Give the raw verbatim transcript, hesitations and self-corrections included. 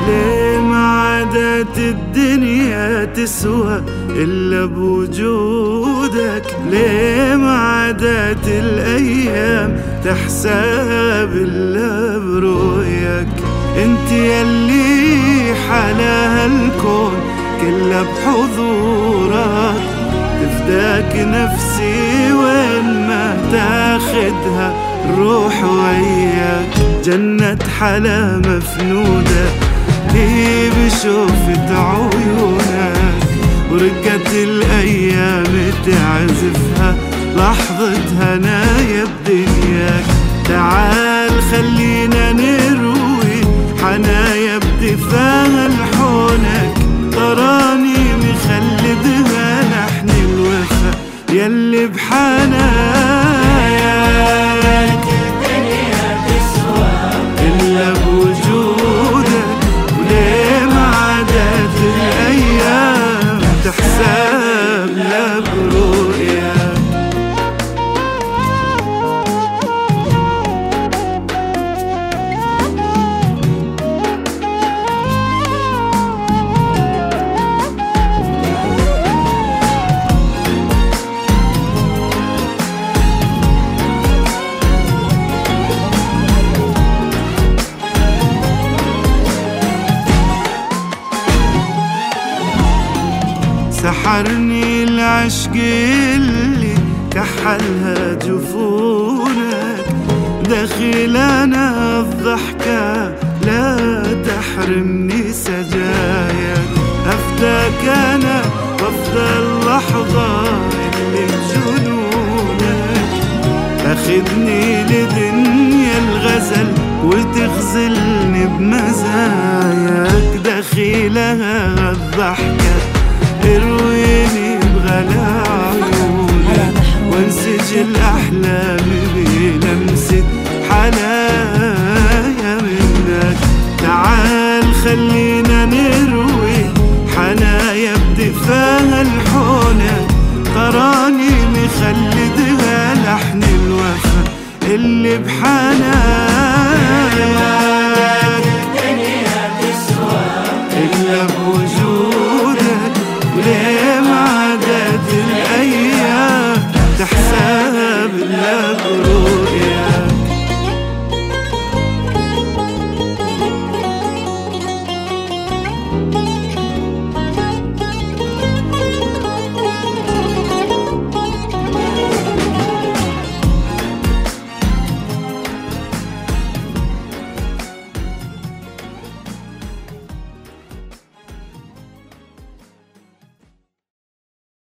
ليه ما عادت الدنيا تسوى إلا بوجودك؟ ليه ما عادت الأيام تحسب إلا برؤيك؟ انت يلي حلا هالكون كله بحضورك، تفداك نفسي وين ما تاخدها روح وياك. جنة حلا مفنودة هي بشوفة عيونك، ورقة الأيام تعزفها لحظة هنايا بدنياك. تعال خلينا نروي حنايا بدفاها لحونك، تراني مخلدها لحن الوفا يلي بحناياك. الدنيا تسوى إلا بوجودك، وليه ما عادت الأيام تحسب لا برؤياك. سحرني العشق اللي كحلها جفونك، دخل انا الضحكة لا تحرمني سجاياك. افتاك انا وافضل لحظة اللي بجنونك، تاخدني لدنيا الغزل وتغزلني بمزاياك. دخيلها الضحكة ارويني بغلا عيونك، وانسجل احلامي بلمسة حنايا منك. تعال خلينا نروي حنايا بدفاها لحونك، تراني مخلدها لحن الوفا اللي بحناياك. الدنيا تسوى إلا بوجودك، وليه ما عادت الأيام تحسب إلا برؤياك.